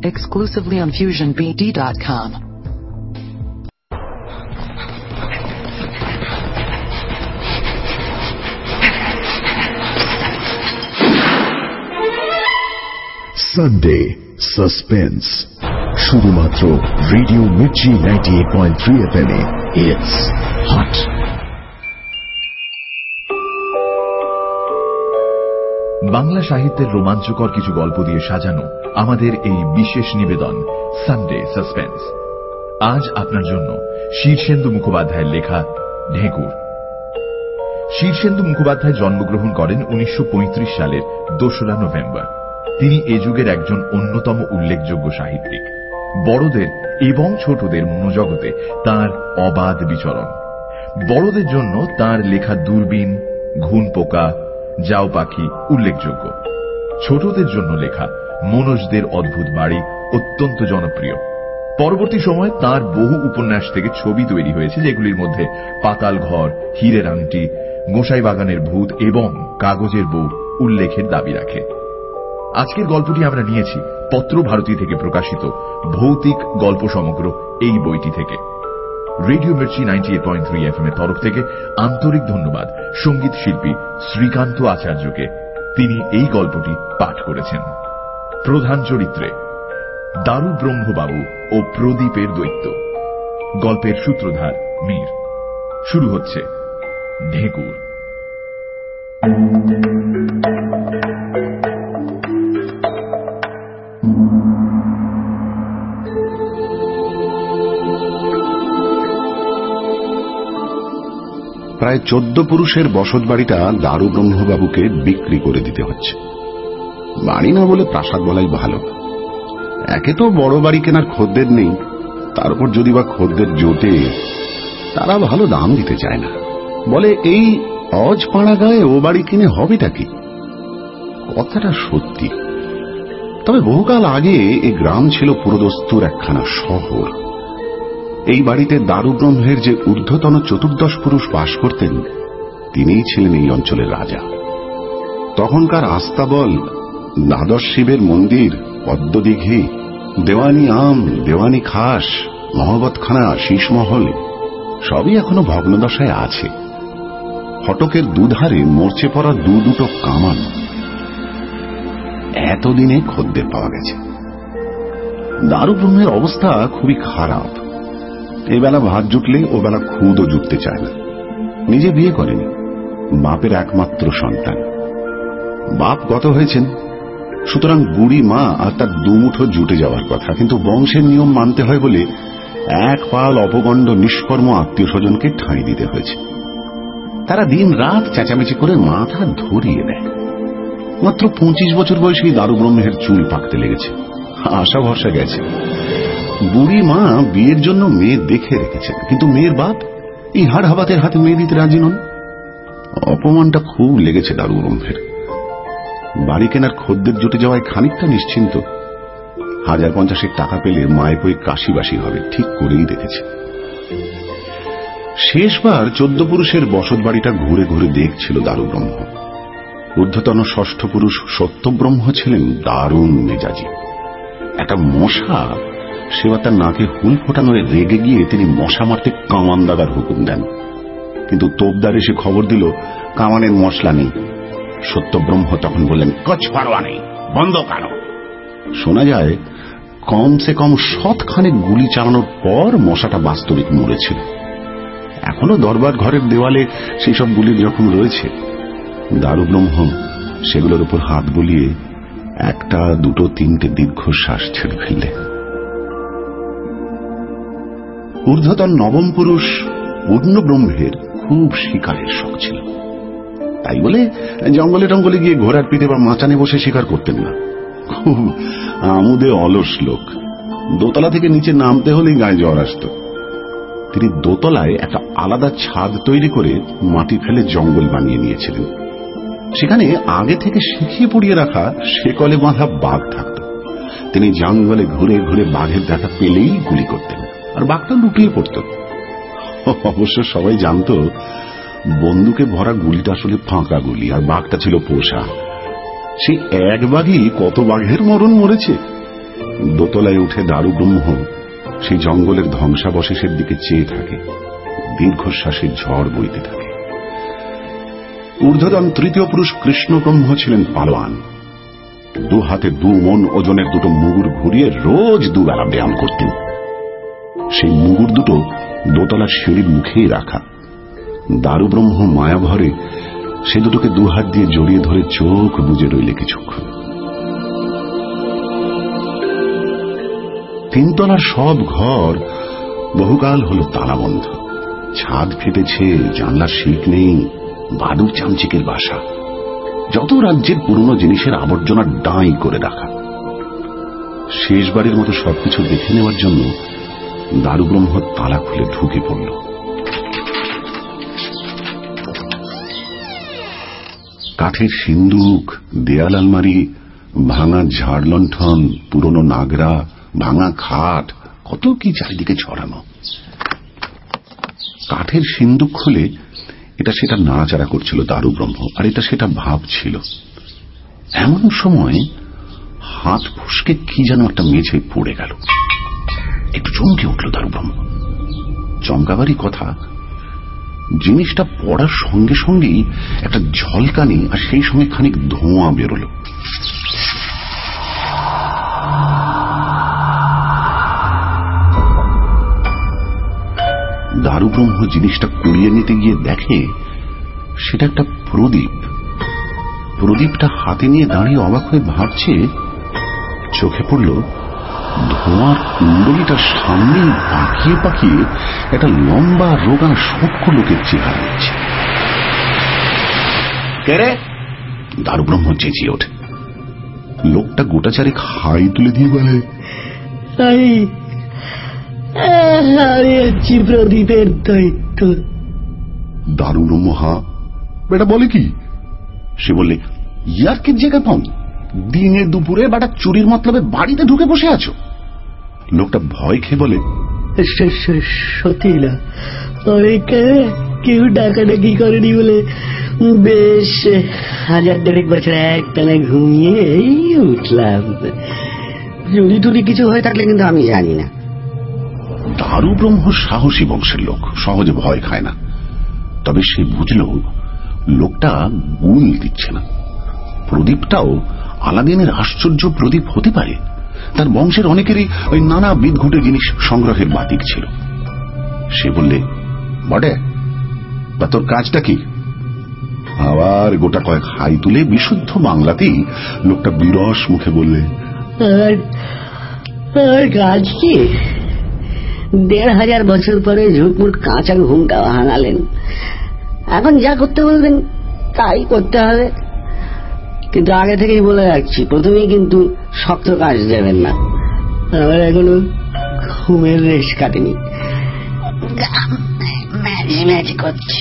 exclusively on FusionBD.com. Sunday Suspense. শুধুমাত্র radio Mirchi 98.3 FM এ It's hot. Bangla সাহিত্যের রোমাঞ্চকর কিছু গল্প দিয়ে সাজানো আমাদের এই বিশেষ নিবেদন সানডে সাসপেন্স। আজ আপনার জন্য শীর্ষেন্দু মুখোপাধ্যায়ের লেখা ঢেকুর। শীর্ষেন্দু মুখোপাধ্যায় জন্মগ্রহণ করেন 1935 সালের 2রা নভেম্বর। তিনি এ যুগের একজন অন্যতম উল্লেখযোগ্য সাহিত্যিক। বড়দের এবং ছোটদের মনোজগতে তাঁর অবাধ বিচরণ। বড়দের জন্য তাঁর লেখা দূরবীন, ঘুন পোকা, যাও পাখি উল্লেখযোগ্য। ছোটদের জন্য লেখা মনোজদের অদ্ভুত বাড়ি অত্যন্ত জনপ্রিয়। পরবর্তী সময় তাঁর বহু উপন্যাস থেকে ছবি তৈরি হয়েছে, যেগুলির মধ্যে পাতাল ঘর, হীরের আংটি, গোসাই বাগানের ভূত এবং কাগজের বউ উল্লেখের দাবি রাখে। আজকের গল্পটি আমরা নিয়েছি পত্রভারতী থেকে প্রকাশিত ভৌতিক গল্প সমগ্র এই বইটি থেকে। রেডিও মির্চি 98.3 FM এর তরফ থেকে আন্তরিক ধন্যবাদ সঙ্গীত শিল্পী শ্রীকান্ত আচার্যকে। তিনি এই গল্পটি পাঠ করেছেন। প্রধান চরিত্রে দারু ব্রহ্মবাবু ও প্রদীপের দৈত্য। গল্পের সূত্রধার মীর। শুরু হচ্ছে ঢেকুর। প্রায় 14 পুরুষের বসত বাড়িটা দারু ব্রহ্মবাবুকে বিক্রি করে দিতে হচ্ছে। বাড়ি না বলে প্রাসাদ বলাই ভালো। একে তো বড় বাড়ি কেনার খদ্দের নেই, তার উপর যদি বা খদ্দের জোটে, তারা ভালো দাম দিতে চায় না। বলে এই অজপাড়া গায়ে ও বাড়ি কিনে হবেটা কি? কথাটা সত্যি। তবে বহুকাল আগে এই গ্রাম ছিল পুরোদস্তুর একখানা শহর। এই বাড়িতে দারু ব্রহ্মের যে ঊর্ধ্বতন 14 পুরুষ বাস করতেন, তিনিই ছিলেন এই অঞ্চলের রাজা। তখনকার আস্তাবল, দ্বাদশ শিবের মন্দির, পদ্মদিঘি, দেওয়ানি আম, দেওয়ানি খাস, মহবতখানা, শীষমহল সবই এখনো ভগ্নদশায় আছে। ফটকের দুধারে মরচে পড়া দুটো কামান। এতদিনে খদ্দের পাওয়া গেছে। দারু ব্রহ্মের অবস্থা খুবই খারাপ। এবেলা ভাত জুটলে ওবেলা খুদও জুটতে চায় না। নিজে বিয়ে করেনি, বাপের একমাত্র সন্তান। বাপ গত হয়েছেন, সুতরাং বুড়ি মা আর তার দুমুঠো জুটে যাওয়ার কথা। কিন্তু বংশের নিয়ম মানতে হয় বলে এক পাল অপগণ্ড নিষ্কর্ম আত্মীয় স্বজনকে ঠাঁই দিতে হয়েছে। তারা দিন রাত চেঁচামেচি করে মাথা ধরিয়ে দেয়। মাত্র 25 বছর বয়সেই দারু ব্রহ্মের চুল পাকতে লেগেছে। আশা ভরসা গেছে। বুড়ি মা বিয়ের জন্য মেয়ে দেখে রেখেছেন, কিন্তু মেয়ের বাপ এই হাড় হাবাতের হাতে মেয়ে দিতে রাজি নন। অপমানটা খুব লেগেছে দারু ব্রহ্মের। বাড়ি কেনার খদ্দের জুটে যাওয়ায় খানিকটা নিশ্চিন্ত। 1050 টাকা পেলে মায়ে বই কাশিবাসী হবে ঠিক করেই রেখেছে। শেষবার 14 পুরুষের বসত বাড়িটা ঘুরে ঘুরে দেখছিল দারু ব্রহ্ম। ঊর্ধ্বতন 6ষ্ঠ পুরুষ সত্যব্রহ্ম ছিলেন দারুণ মেজাজি। একটা মশা সেবা তার নাকে হুল ফোটানো রেগে গিয়ে তিনি মশা মারতে কামান দাগার হুকুম দেন। কিন্তু তোপদার এসে খবর দিল কামানের মশলা নেই। সত্যব্রহ্ম তখন বললেন, কচ পারোয়া নেই, বন্ধ কেন? শোনা যায় কমসে কম 100 গুলি চালানোর পর মশাটা বাস্তবিক মরেছিল। এখনো দরবার ঘরের দেওয়ালে সেই সব গুলির জখম রয়েছে। দারু ব্রহ্ম সেগুলোর উপর হাত বুলিয়ে 1, 2, 3টে দীর্ঘশ্বাস ছেড়ে ফেললে। ঊর্ধ্বতন 9ম পুরুষ পূর্ণব্রহ্মের খুব শিকারের শখ ছিল। তাই বলে জঙ্গলে টঙ্গলে গিয়ে ঘোড়ার পিঠে বা মাচানে বসে শিকার করতেন না। খুব আমোদে অলস লোক। দোতলা থেকে নিচে নামতে হলেই গায়ে জ্বর আসত। তিনি দোতলায় একটা আলাদা ছাদ তৈরি করে মাটি ফেলে জঙ্গল বানিয়ে নিয়েছিলেন। সেখানে আগে থেকে শিখিয়ে পড়িয়ে রাখা শেকলে বাঁধা বাঘ থাকত। তিনি জঙ্গলে ঘুরে ঘুরে বাঘের দেখা পেলেই গুলি করতেন, আর বাঘটা লুটিয়ে পড়ত। অবশ্য সবাই জানত বন্দুকে ভরা গুলিটা আসলে ফাঁকা গুলি, আর বাঘটা ছিল পোষা। সেই এক বাঘই কত বাঘের মরণ মরেছে। দোতলায় উঠে দারু ব্রহ্ম সেই জঙ্গলের ধ্বংসাবশেষের দিকে চেয়ে থাকে। দীর্ঘশ্বাসের ঝড় বইতে থাকে। ঊর্ধ্বতন তৃতীয় পুরুষ কৃষ্ণ ব্রহ্ম ছিলেন পালোয়ান। 2 হাতে 2 মণ ওজনের 2টো মুগুর ঘুরিয়ে রোজ 2 বেলা ব্যায়াম করতেন। সেই মুগুর দুটো দোতলার সিঁড়ির মুখেই রাখা। দারু ব্রহ্ম মায়াভরে সে দুটোকে 2 হাত দিয়ে জড়িয়ে ধরে চোখ বুজে রইলে কিছুক্ষণ। 3 তলার সব ঘর বহুকাল হলো তালাবন্ধ। ছাদ ফেটেছে, জানলার শিক নেই, বাদুর চামচিকের বাসা, যত রাজ্যের পুরনো জিনিসের আবর্জনা ডাঁই করে রাখা। শেষবারের মতো সবকিছু দেখে নেওয়ার জন্য দারু ব্রহ্ম তালা খুলে ঢুকে পড়ল। কাঠের সিন্দুক, দেয়াল আলমারি, ভাঙা ঝাড় লণ্ঠন, পুরনো নাগরা, ভাঙা খাট, কত কি চারিদিকে ছড়ানো। কাঠের সিন্দুক খুলে এটা সেটা নাড়াচাড়া করছিল দারু ব্রহ্ম, আর এটা সেটা ভাবছিল। এমন সময় হাত ফুসকে কি যেন একটা মেঝে পড়ে গেল। একটু চমকে উঠল দারু ব্রহ্ম। চমকাবারই কথা, জিনিসটা পড়ার সঙ্গে সঙ্গেই একটা ঝলকানি আর সেই সঙ্গে খানিক ধোঁয়া বেরোল। দারু ব্রহ্ম জিনিসটা কুড়িয়ে নিতে গিয়ে দেখে সেটা একটা প্রদীপ। প্রদীপটা হাতে নিয়ে দাঁড়িয়ে অবাক হয়ে ভাবছে, চোখে পড়ল ধোঁয়ার কুণ্ডলিটার সামনে পাকিয়ে পাকিয়ে একটা লম্বা রোগা সূক্ষ্ম লোকের চেহারা নিচ্ছে। কে রে? দারু ব্রহ্ম চেঁচিয়ে ওঠে। লোকটা গোটাচারে হাই তুলে দিয়ে বলে, প্রদীপের দৈত্য। দারু ব্রহ্ম হা বেটা বলে কি? সে বললে, ইয়ার্কের জায়গা পাও? দিনে দুপুরে বেটা চুরির মতলবে বাড়িতে ঢুকে বসে আছো? লোকটা ভয় খেয়ে বলে, সত্যি না, কেউ ডাকাডাকি করেনি বলে বেশ 1000 বছর একটানা ঘুমিয়ে এই উঠলাম। চুরি টুরি কিছু হয়ে থাকলে কিন্তু আমি জানি না। দারু ব্রহ্ম সাহসী বংশের লোক, সহজে ভয় খায় না। তবে সে বুঝল লোকটা গুল দিচ্ছে না। প্রদীপটাও আলাদিনের আশ্চর্য প্রদীপ হতে পারে। তার বংশের অনেকেরই ওই নানা বিদঘুটে জিনিস সংগ্রহের বাতিক ছিল। সে বললে, বটে, তা তোর কাজটা কি? আবার গোটা কয়েক হাই তুলে বিশুদ্ধ বাংলাতেই লোকটা বিরস মুখে বললে, কাজ কি? 1500 বছর পরে ঝুটমুট কাঁচা ঘুমটা ভাঙালেন। এখন যা করতে বলবেন তাই করতে হবে, কিন্তু আগে থেকেই বলে রাখছি, প্রথমেই কিন্তু শক্ত কাজ দেবেন না। আমার এখনো ঘুমের রেশ কাটেনি, ম্যাজি করছে।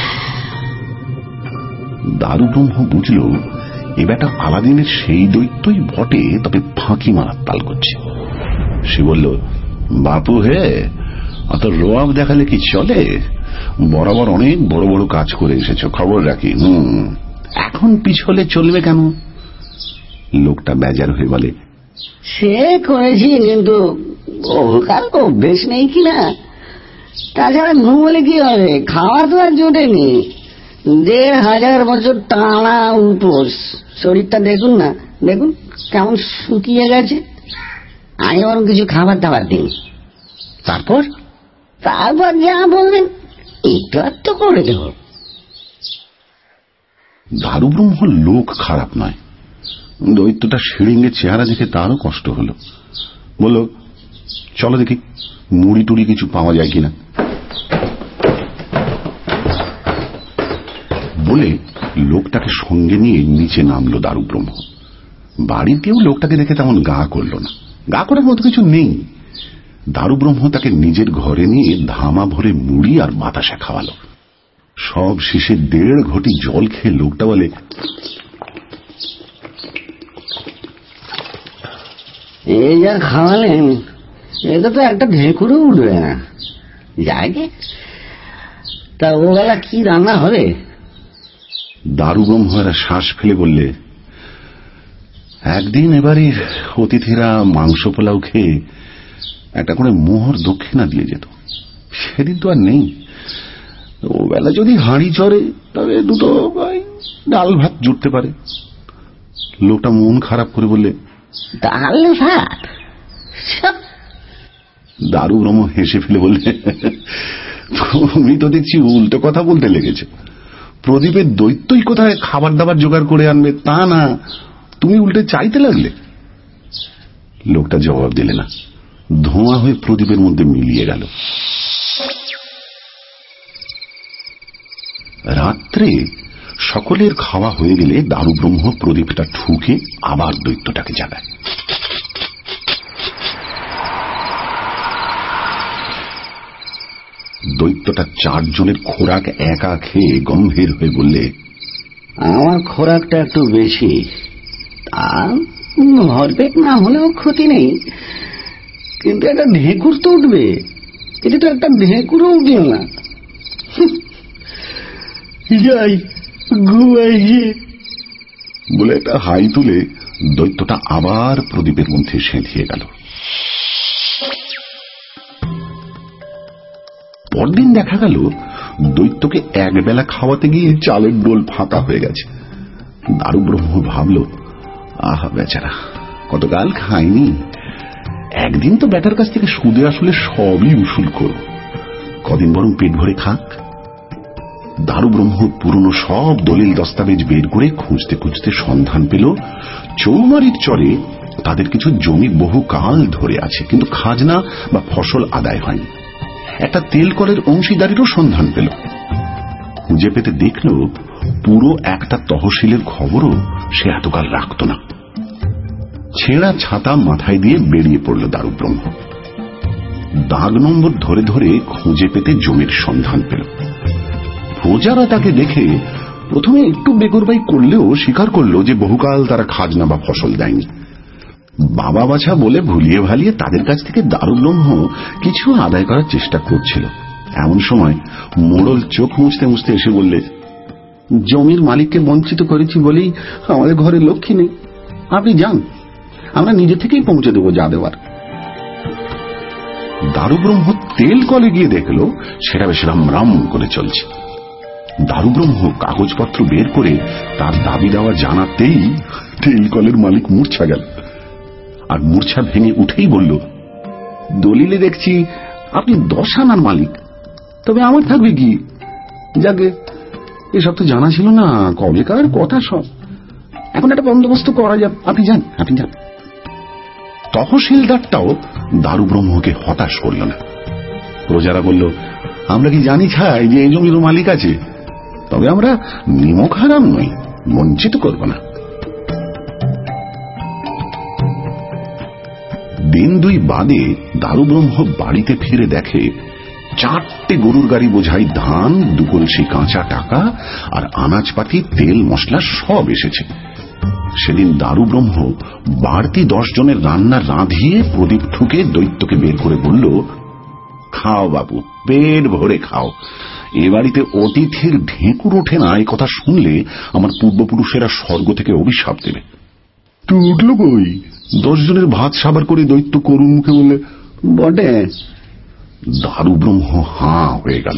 দারু ব্রহ্ম বুঝল এ বেটা আলাদিনের সেই দৈত্যই বটে, তবে ফাঁকি মারার তাল করছে। সে বলল, বাপু হে, অত রোয়াব দেখালে কি চলে? বরাবর অনেক বড় বড় কাজ করে এসেছো, খবর রাখি। এখন পিছলে চলবে কেন? লোকটা বেজার হয়ে বলে, সে করেছি, কিন্তু বহুকাল অভ্যেস নেই কিনা। তাছাড়া ঘুমলে কি হবে? খাওয়ার তো আর জোটেনি। 1500 বছর টানা উপোস। শরীরটা দেখুন না, দেখুন কেমন শুকিয়ে গেছে। আমি বরং কিছু খাবার দাবার দিন, তারপর যা বলবেন একটু একটু করে দেব। দারু ব্রহ্ম লোক খারাপ নয়। দৈত্যটা শিড়িঙ্গের চেহারা দেখে তারও কষ্ট হলো। বলল, চলো দেখি মুড়ি টুড়ি কিছু পাওয়া যায় কিনা। বলে লোকটাকে সঙ্গে নিয়ে নিচে নামলো দারু ব্রহ্ম। বাড়ির কেউ লোকটাকে দেখে তেমন গা করল না, গা করার মতো কিছু নেই। দারু ব্রহ্ম তাকে নিজের ঘরে নিয়ে ধামা ভরে মুড়ি আর বাতাসা খাওয়ালো। সব শেষে 1.5 ঘটি জল খেয়ে লোকটা বলে, এই যা খাওয়ালেন, এটা তো একটা ঢেকুরও উঠবে না। যাকে তা ওবেলা কি রান্না হবে? দারু ব্রহ্মরা শ্বাস ফেলে বললে, একদিন এবারে অতিথিরা মাংস পোলাও খেয়ে একটা করে মোহর দক্ষিণা দিয়ে যেত। সেদিন তো আর নেই। ও বেলা যদি হাঁড়ি চড়ে তবে দুটো ডাল ভাত জুটতে পারে। লোকটা মন খারাপ করে বললে, ডাল ভাত? দারু ব্রহ্ম হেসে ফেলে বললে, তুমি তো দেখছি উল্টো কথা বলতে লেগেছে। প্রদীপের দৈত্যই কোথায় খাবার দাবার জোগাড় করে আনবে তা না, তুমি উল্টে চাইতে লাগলে। লোকটা জবাব দিলে না, ধোঁয়া হয়ে প্রদীপের মধ্যে মিলিয়ে গেল। রাত্রে সকলের খাওয়া হয়ে গেলে দারু ব্রহ্ম প্রদীপটা ঠুকে আবার দৈত্যটাকে জাগায়। দৈত্যটা 4 জনের খোরাক একা খেয়ে গম্ভীর হয়ে বললে, আমার খোরাকটা একটু বেশি, ভরপেট না হলেও ক্ষতি নেই, কিন্তু একটা ঢেকুর তো উঠবে। এটা তো একটা ঢেকুরও উঠল না। যাই ঘুমাই গিয়ে বলে একটা হাই তুলে দৈত্যটা আবার প্রদীপের মধ্যে সেঁধিয়ে গেল। পরদিন দেখা গেল দৈত্যকে একবেলা খাওয়াতে গিয়ে চালের ডোল ফাঁকা হয়ে গেছে। দারু ব্রহ্ম ভাবল, আহা বেচারা, কতকাল খায়নি, একদিন তো ব্যাটার কাছ থেকে সুদে আসলে সবই উসুল করব, কদিন বরং পেট ভরে খাক। দারু ব্রহ্ম পুরনো সব দলিল দস্তাবেজ বের করে খুঁজতে খুঁজতে সন্ধান পেল চৌমারির চরে তাদের কিছু জমি বহুকাল ধরে আছে, কিন্তু খাজনা বা ফসল আদায় হয়নি। একটা তেল কলের অংশীদারিরও সন্ধান পেল। খুঁজে পেতে দেখল পুরো একটা তহসিলের খবরও সে এতকাল রাখত না। ছেঁড়া ছাতা মাথায় দিয়ে বেরিয়ে পড়ল দারু ব্রহ্ম। দাগ নম্বর ধরে ধরে খুঁজে পেতে জমির সন্ধান পেল। প্রজারা তাকে দেখে প্রথমে একটু বেগরবাই করলেও স্বীকার করল যে বহুকাল তারা খাজনা বা ফসল দেয়নি। বাবা বাছা বলে ভুলিয়ে ভালিয়ে তাদের কাছ থেকে দারু ব্রহ্ম কিছু আদায় করার চেষ্টা করছিল। এমন সময় মোড়ল চোখ মুছতে মুছতে এসে বললে, জমির মালিককে বঞ্চিত করেছি বলেই আমাদের ঘরে লক্ষ্মী নেই, আপনি যান, আমরা নিজে থেকেই পৌঁছে দেবো যা দেওয়ার। দারু ব্রহ্ম তেল কলে গিয়ে দেখল সেটা বেশ রাম করে চলছে। দারু ব্রহ্ম কাগজপত্র বের করে তার দাবি দেওয়া জানাতেই তেল কলের মালিক মূর্ছা গেল। আর মূর্ছা ভেঙে উঠেই বলল, দলিলে দেখছি আপনি 10 আনার মালিক, তবে আমার থাকবে কি? যাকে এসব তো জানা ছিল না, কবেকার কথা সব, এখন একটা বন্দোবস্ত করা যাবে, আপনি যান। তহসিলদারটাও দারু ব্রহ্মকে হতাশ করল না। প্রজারা বলল, আমরা কি জানি ছাই যে এই জমির মালিক আছে, তবে আমরা নিমক হারাম নই, বঞ্চিত করব না। দিন 2 বাদে দারু ব্রহ্ম বাড়িতে ফিরে দেখে 4টে গরুর গাড়ি বোঝাই ধান, 2 কলসি কাঁচা টাকা আর আনাজপাতি, তেল মশলা সব এসেছে। সেদিন দারু ব্রহ্ম বাড়তি 10 জনের রান্না রাঁধিয়ে প্রদীপ ঠুকে দৈত্যকে বের করে বলল, খাও বাবু, পেট ভরে খাও, এ বাড়িতে অতিথির ঢেকুর ওঠে না, এই কথা শুনলে আমার পূর্বপুরুষেরা স্বর্গ থেকে অভিশাপ দেবে। তুই উঠল কই? 10 জনের ভাত সাবার করে দৈত্য করুণ মুখে বললে, বটে। দারু ব্রহ্ম হাঁ হয়ে গেল।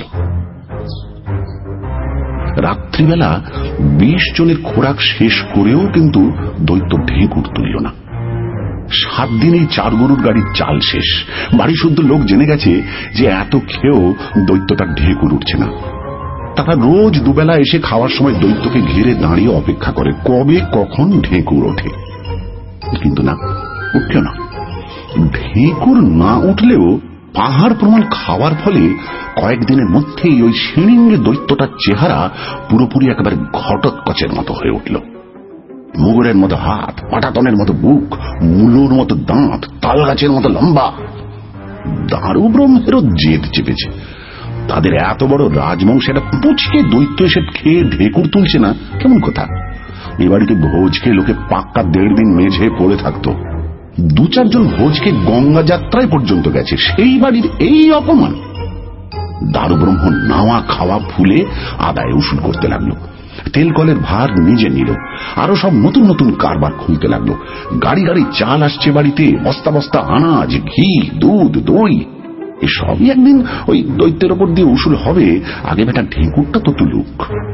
রাত্রিবেলা 20 জনের খোরাক শেষ করেও কিন্তু দৈত্য ঢেকুর তুলল না। 7 দিনেই 4 গরুর গাড়ির চাল শেষ। বাড়ি শুদ্ধ লোক জেনে গেছে যে এত খেয়েও দৈত্যটার ঢেকুর উঠছে না। তারা রোজ দুবেলা এসে খাওয়ার সময় দৈত্যকে ঘিরে দাঁড়িয়ে অপেক্ষা করে কবে কখন ঢেকুর ওঠে, কিন্তু না, উঠল না। ঢেকুর না উঠলেও পাহাড় প্রমাণ খাওয়ার ফলে কয়েকদিনের মধ্যেই ওই শিঙে দৈত্যটার চেহারা পুরোপুরি একেবারে ঘটোৎকচের মতো হয়ে উঠল। মুগুরের মতো হাত, পাটাতনের মতো বুক, মুলোর মতো দাঁত, তাল গাছের মতো লম্বা। দারু ব্রহ্মেরও জেদ চেপেছে। তাদের এত বড় রাজবংশ একটা পুচকে দৈত্য এসে খেয়ে ঢেকুর তুলছে না, কেমন কথা? এ বাড়িতে ভোজ খেয়ে লোকে পাক্কা 1.5 দিন মেঝে পড়ে থাকতো। 2-4 জন ভোজকে গঙ্গা যাত্রায় পর্যন্ত গেছে, সেই বাড়ির এই অপমান। দারু ব্রহ্ম নাওয়া খাওয়া ফুলে আদায় উসুল করতে লাগলো। তেল কলের ভার নিজে নিল, আরো সব নতুন নতুন কারবার খুলতে লাগলো। গাড়ি গাড়ি চাল আসছে বাড়িতে, বস্তা বস্তা আনাজ, ঘি, দুধ, দই। এসবই একদিন ওই দৈত্যের ওপর দিয়ে উসুল হবে, আগে বেটা ঢেঁকুরটা তো তুলুক।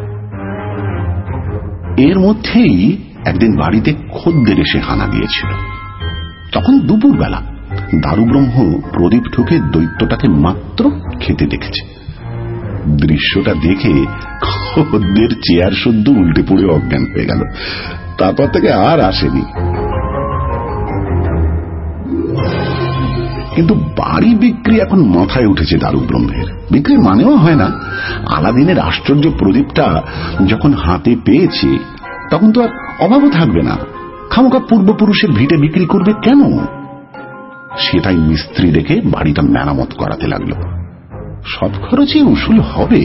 এর মধ্যেই একদিন বাড়িতে খদ্দের এসে হানা দিয়েছিল। তখন দুপুরবেলা দারুব্রহ্ম প্রদীপ ঠুকে দৈত্যটাকে মাত্র খেতে দেখেছে। দৃশ্যটা দেখে খদ্দের চেয়ার শুদ্ধ উল্টে পড়ে অজ্ঞান হয়ে গেল। তারপর থেকে আর আসেনি। কিন্তু বাড়ি বিক্রি এখন মাথায় উঠেছে দারুব্রহ্মের। বিক্রির মানেও হয় না। আলাদিনের আশ্চর্য প্রদীপটা যখন হাতে পেয়েছে তখন তো আর অভাবও থাকবে না। খামোখা পূর্বপুরুষের ভিটে বিক্রি করবে কেন? সেটাই মিস্ত্রি রেখে বাড়িটা মেরামত করাতে লাগলো। সব খরচে উসুল হবে।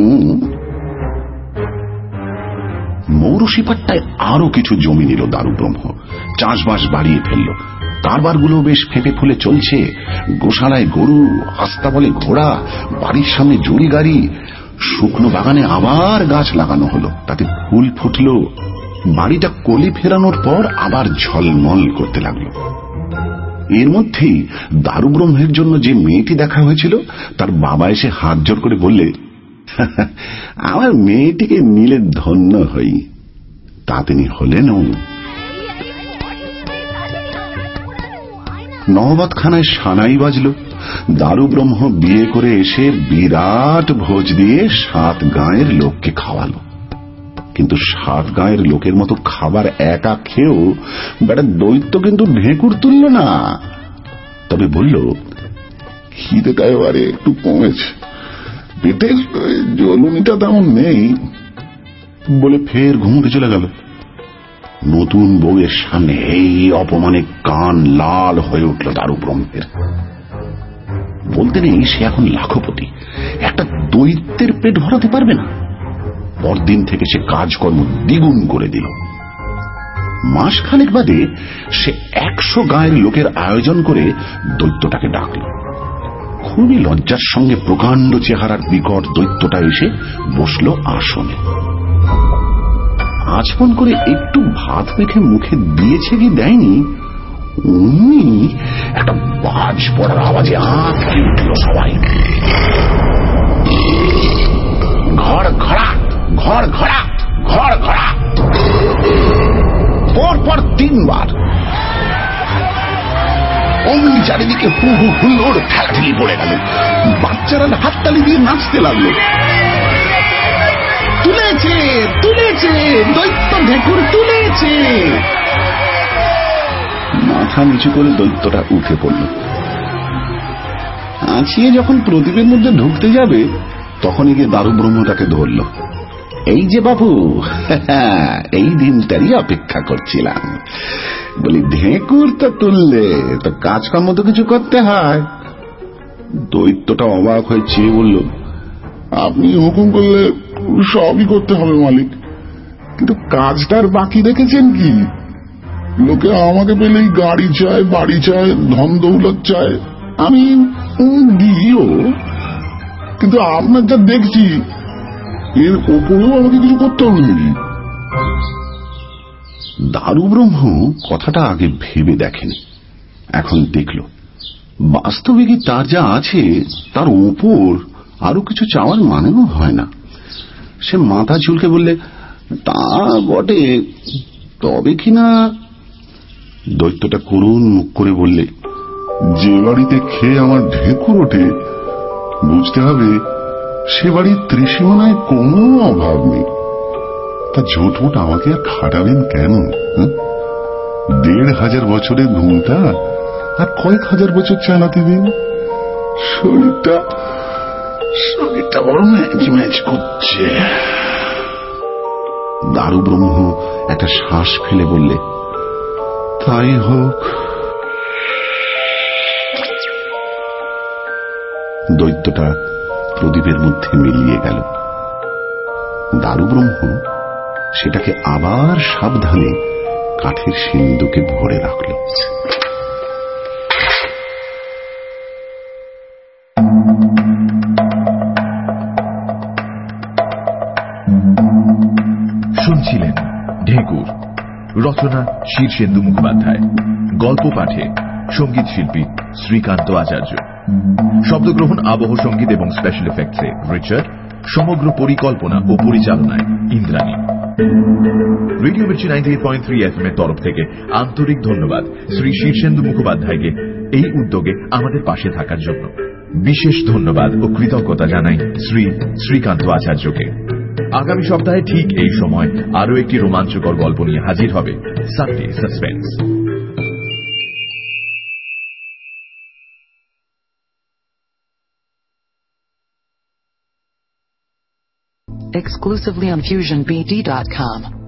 মৌরসিপাট্টায় আরো কিছু জমি নিল দারুব্রহ্ম। চাষবাস বাড়িয়ে ফেলল। কারবারগুলো বেশ ফেঁপে ফুলে চলছে। গোশালায় গরু, আস্তাবলে ঘোড়া, বাড়ির সামনে জুড়ি গাড়ি। শুকনো বাগানে আবার গাছ লাগানো হলো, তাতে ফুল ফুটলো। বাড়িটা কলি ফেরানোর পর আবার ঝলমল করতে লাগলো। এর মধ্যেই দারুব্রহ্মের জন্য যে মেয়েটি দেখা হয়েছিল তার বাবা এসে হাত জোড় করে বললে, আমার মেয়েটিকে নিলে ধন্য হই। তা তিনি হলেনও। নহবতখানায় সানাই বাজল। দারুব্রহ্ম বিয়ে করে এসে বিরাট ভোজ দিয়ে 7 গাঁয়ের লোককে খাওয়ালো। কিন্তু 7 গাঁয়ের লোকের মতো খাবার একা খেয়েও বেটা দৈত্য কিন্তু ঢেঁকুর তুলল না। তবে বলল, খিদেটা এবারে একটু কমেছে, পেটের জ্বলুনিটা তেমন নেই, বলে ফের ঘুমোতে চলে গেল। নতুন বউয়ের সামনে এই অপমানে কান লাল হয়ে উঠল দারুব্রহ্মের। বলতে নেই সে এখন লাখপতি, একটা দৈত্যের পেট ভরাতে পারবে না। পরদিন থেকে সে কাজকর্ম দ্বিগুণ করে দিল। মাসখানেক বাদে সে 100 গাঁয়ের লোকের আয়োজন করে দৈত্যটাকে ডাকল। খুবই লজ্জার সঙ্গে প্রকাণ্ড চেহারার বিকট দৈত্যটা এসে বসল আসনে। আচমন করে একটু ভাত মেখে মুখে দিয়েছে কি দেয়নি, অমনি একটা বাজ পড়ার আওয়াজে আঁতকে উঠল সবাই। ঘর ঘড়া, ঘর ঘড়া, ঘর ঘড়া, পরপর 3 বার। অমনি চারিদিকে হু হু হুল্লোড়, ঠেলাঠেলি পড়ে গেল। বাচ্চারা হাততালি দিয়ে নাচতে লাগলো। তুলেছে, তুলেছে, দৈত্য ঢেঁকুর তুলেছে। মাথা নিচু করে দৈত্যটা উঠে পড়ল। আছিয়ে যখন প্রদীপের মধ্যে ঢুকতে যাবে তখনই গিয়ে দারুব্রহ্ম তাকে ধরল। এই যে বাবু, এই দিনটারই অপেক্ষা করছিলাম। বলি, ঢেঁকুর তো তুললে, তো কাজকর্ম তো কিছু করতে হয়। দৈত্যটা অবাক হয়ে চেয়ে বলল, আপনি হুকুম করলে সবই করতে হবে মালিক, কিন্তু কাজটার বাকি রেখেছেন কি? লোকে আমাকে পেলেই গাড়ি চায়, বাড়ি চায়, ধন দৌলত চায়। আমি দিও, কিন্তু আপনার যা দেখছি এর ওপরেও আমাকে কিছু করতে হবে নাকি? দারুব্রহ্ম কথাটা আগে ভেবে দেখেনি, এখন দেখল বাস্তবিকই তার যা আছে তার ওপর আরো কিছু চাওয়ার মানেও হয় না। সে মাথা চুলকে বললে, তা বটে, তবে কিনা। দৈত্যটা করুণ মুখ করে বললে, যে বাড়িতে খেয়ে আমার ঢেঁকুর ওঠে, বুঝতে হবে সে বাড়ির ত্রিসীমানায় কোনো অভাব নেই। তা ঝোটমোট আমাকে আর খাটাবেন কেন? 1500 বছরের ঘুমটা আর কয়েক হাজার বছর চালাতে দিন। শরীরটা বড় ম্যাচ ম্যাচ করছে। দারুব্রহ্ম একটা শ্বাস ফেলে বললে, তাই হোক। দৈত্যটা প্রদীপের মধ্যে মিলিয়ে গেল। দারুব্রহ্ম সেটাকে আবার সাবধানে কাঠের সিন্ধুকে ভরে রাখল। রচনা শীর্ষেন্দু মুখোপাধ্যায়, গল্প পাঠে সঙ্গীত শিল্পী শ্রীকান্ত আচার্য, শব্দগ্রহণ আবহ সঙ্গীত এবং স্পেশাল এফেক্টসে রিচার্ড, সমগ্র পরিকল্পনা ও পরিচালনায় ইন্দ্রাণী। রেডিও মির্চি 98.3 FM এর তরফ থেকে আন্তরিক ধন্যবাদ শ্রী শীর্ষেন্দু মুখোপাধ্যায়কে এই উদ্যোগে আমাদের পাশে থাকার জন্য। বিশেষ ধন্যবাদ ও কৃতজ্ঞতা জানাই শ্রী শ্রীকান্ত আচার্যকে। আগামী সপ্তাহে ঠিক এই সময় আরো একটি রোমাঞ্চকর গল্প নিয়ে হাজির হবে Sunday suspense. Exclusively on FusionBD.com.